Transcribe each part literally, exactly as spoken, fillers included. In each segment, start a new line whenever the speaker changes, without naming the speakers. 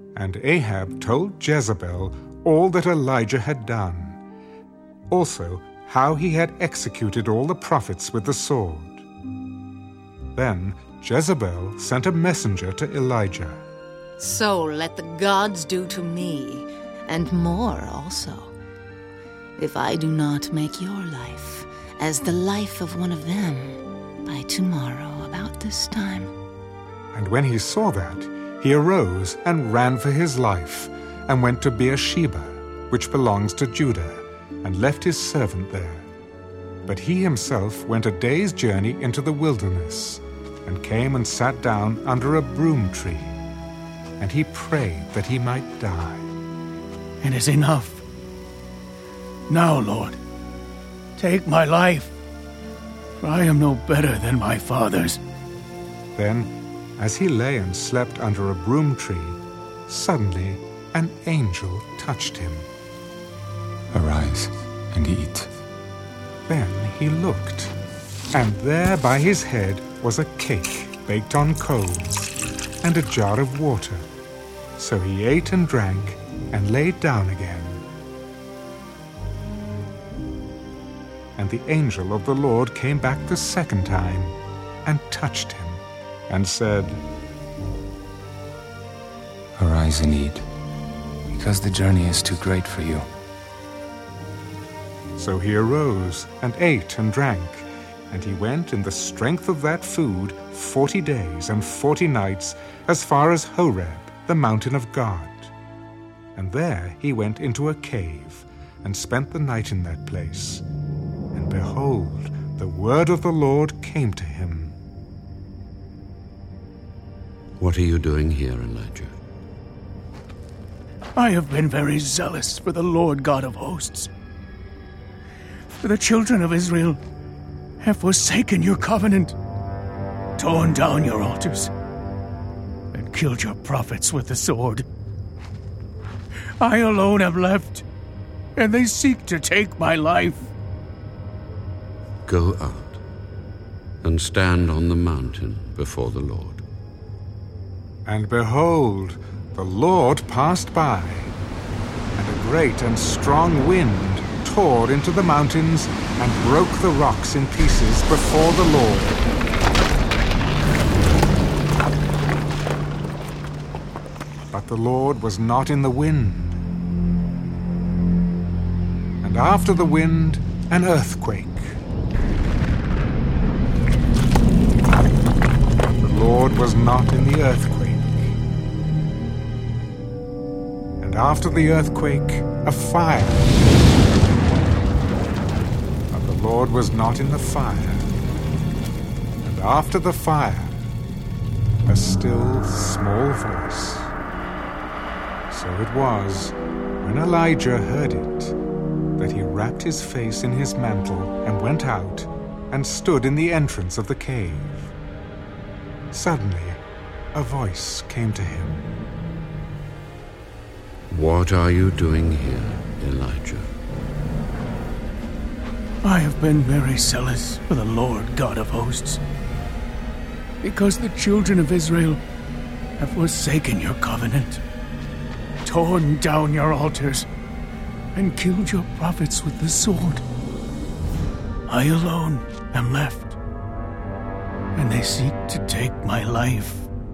And Ahab told Jezebel all that Elijah had done, also how he had executed all the prophets with the sword. Then Jezebel sent a messenger to Elijah.
So let the gods do to me, and more also, if I do not make your life as the life of one of them by tomorrow about this time.
And when he saw that, he arose and ran for his life, and went to Beersheba, which belongs to Judah, and left his servant there. But he himself went a day's journey into the wilderness, and came and sat down under a broom tree. And he prayed that he might die.
It is enough. Now, Lord, take my life, for I am no better than my fathers.
Then, as he lay and slept under a broom tree, suddenly an angel touched him.
Arise and eat.
Then he looked, and there by his head was a cake baked on coals, and a jar of water. So he ate and drank, and lay down again. And the angel of the Lord came back the second time, and touched him, and said,
Arise and eat, because the journey is too great for you.
So he arose, and ate and drank, and he went in the strength of that food forty days and forty nights, as far as Horeb, the mountain of God. And there he went into a cave, and spent the night in that place. And behold, the word of the Lord came to him.
What are you doing here, Elijah?
I have been very zealous for the Lord God of hosts. For the children of Israel have forsaken your covenant, torn down your altars, and killed your prophets with the sword. I alone am left, and they seek to take my life.
Go out and stand on the mountain before the Lord.
And behold, the Lord passed by, and a great and strong wind tore into the mountains and broke the rocks in pieces before the Lord. But the Lord was not in the wind. And after the wind, an earthquake. The Lord was not in the earthquake. And after the earthquake, a fire. But the Lord was not in the fire. And after the fire, a still small voice. So it was, when Elijah heard it, that he wrapped his face in his mantle and went out and stood in the entrance of the cave. Suddenly, a voice came to him.
What are you doing here, Elijah?
I have been very zealous for the Lord God of hosts, because the children of Israel have forsaken your covenant, torn down your altars, and killed your prophets with the sword. I alone am left, and they seek to take my life.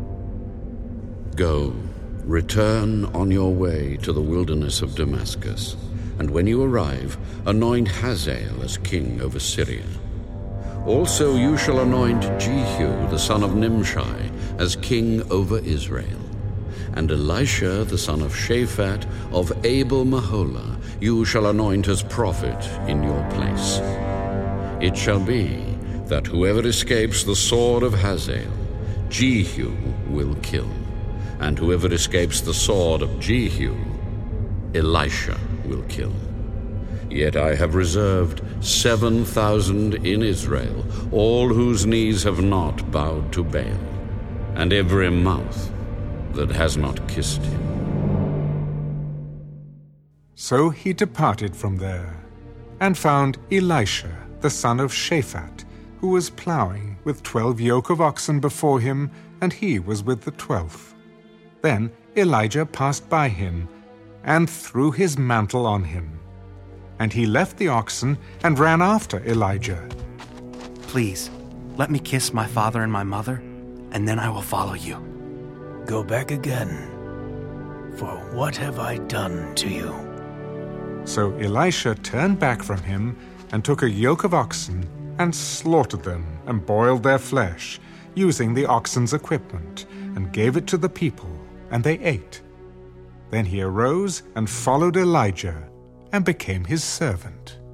Go, return on your way to the wilderness of Damascus, and when you arrive, anoint Hazael as king over Syria. Also you shall anoint Jehu the son of Nimshi as king over Israel. And Elisha the son of Shaphat of Abel-Meholah you shall anoint as prophet in your place. It shall be that whoever escapes the sword of Hazael, Jehu will kill, and whoever escapes the sword of Jehu, Elisha will kill. Yet I have reserved seven thousand in Israel, all whose knees have not bowed to Baal, and every mouth that has not kissed him.
So he departed from there, and found Elisha the son of Shaphat, who was plowing with twelve yoke of oxen before him, and he was with the twelfth. Then Elijah passed by him and threw his mantle on him. And he left the oxen and ran after Elijah.
Please, let me kiss my father and my mother, and then I will follow you.
Go back again, for what have I done to you?
So Elisha turned back from him and took a yoke of oxen and slaughtered them and boiled their flesh, using the oxen's equipment, and gave it to the people, and they ate. Then he arose and followed Elijah and became his servant.